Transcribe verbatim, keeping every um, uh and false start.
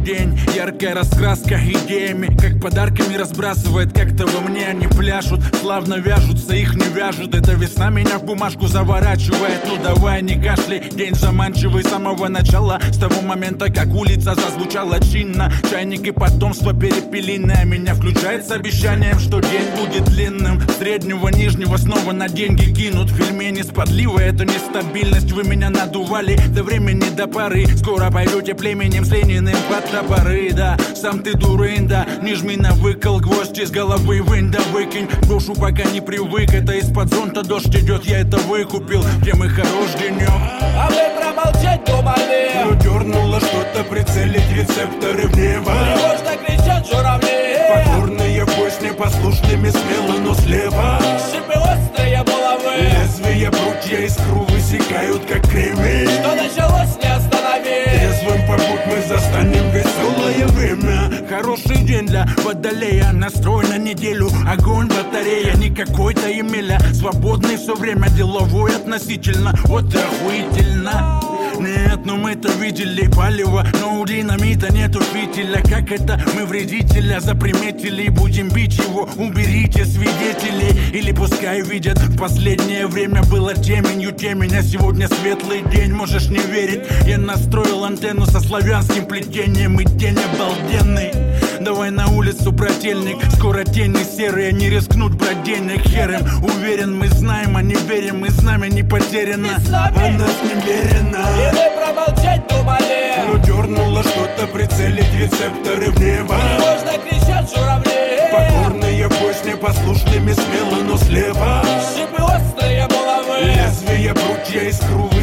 день. Яркая раскраска идеями, как подарками разбрасывает. Как-то во мне они пляшут, славно вяжутся, их не вяжут. Эта весна меня в бумажку заворачивает. Ну давай не кашляй, день заманчивый с самого начала. С того момента, как улица зазвучала чинно. Чайник и потомство перепелиное меня включает с обещанием, что день будет длинным. Среднего, нижнего снова на деньги кинут. Пельмени с подливой, это нестабильность. Вы меня надували до времени до поры. Скоро пойдете племенем с Лениным под топоры. Да, сам ты дурында, не жми на выкол, гвоздь из головы вынь да выкинь. Брошу пока не привык, это из-под зонта дождь идет. Я это выкупил, тем и хорош денек. А вы промолчать думали? Ну дернуло что-то прицелить рецепторы в небо. Тревожно кричат журавли. Покорные пусть непослушными смело, но слева. Шипы острые булавы. Лезвия прутья искру высекают, как кремень. Что началось, не остановить. Трезвым попут мы застанем веселое время. Хороший день для водолея, настрой на неделю. Огонь, батарея, не какой-то Емеля. Свободный все время, деловой относительно. Вот и охуительно. Нет, ну мы-то видели палево, но у динамита нету фитиля. Как это мы вредителя заприметили, будем бить его, уберите свидетелей. Или пускай видят, в последнее время было теменью темень, а сегодня светлый день, можешь не верить. Я настроил антенну со славянским плетением, и день обалденный. Давай на улицу, брательник, скоро тени серые, не рискнуть брать денег хером. Уверен, мы знаем, а не верим, и знамя не потеряно, а нас немерено. И вы промолчать думали? Ну дернуло что-то прицелить рецепторы в небо. Тревожно кричат журавли. Покорные пусть непослушными смело, но слева. Шипы острые булавы. Лезвия прутья искру